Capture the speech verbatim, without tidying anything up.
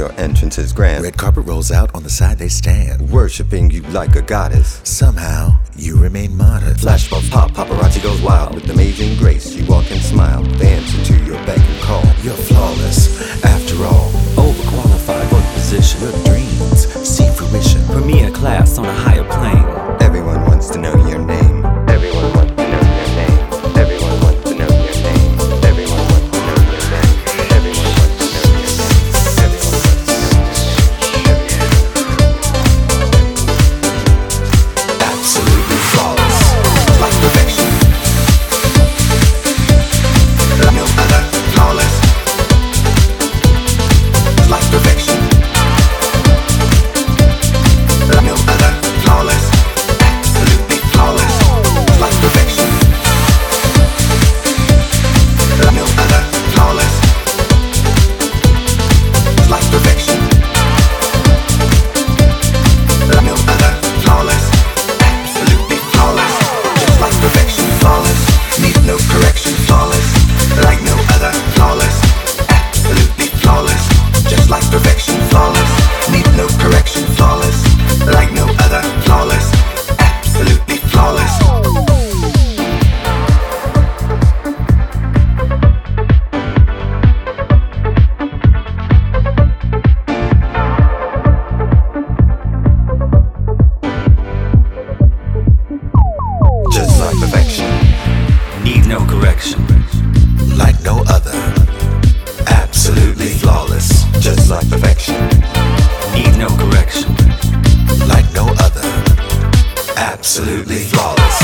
your entrance is grand. Red carpet rolls out, on the side they stand, Worshipping you like a goddess. Somehow, you remain modest. Flashbulbs pop, paparazzi goes wild. With amazing grace, you walk and smile. They answer to your beck and call. You're flawless, after all. Overqualified for the position. Your dreams see fruition. Premier class on a higher plane. Everyone wants to know your name. Everyone wants to know your name. Everyone wants to know your name. Everyone wants to know your name. Everyone wants to know your name. Everyone wants to know your name. Absolutely flawless, like perfection. No other, flawless, like perfection. No other, flawless, absolutely flawless, like perfection. No other, flawless, like perfection. No other, flawless, absolutely flawless, just like perfection. Flawless, need no correction. Flawless, like no other. Flawless, absolutely flawless, just like perfection. Flawless, need no correction. Flawless, like no other. Flawless, absolutely flawless. Just like perfection, Need no correction. like no other. Absolutely flawless, just like perfection, Need no correction. like no other. Absolutely flawless.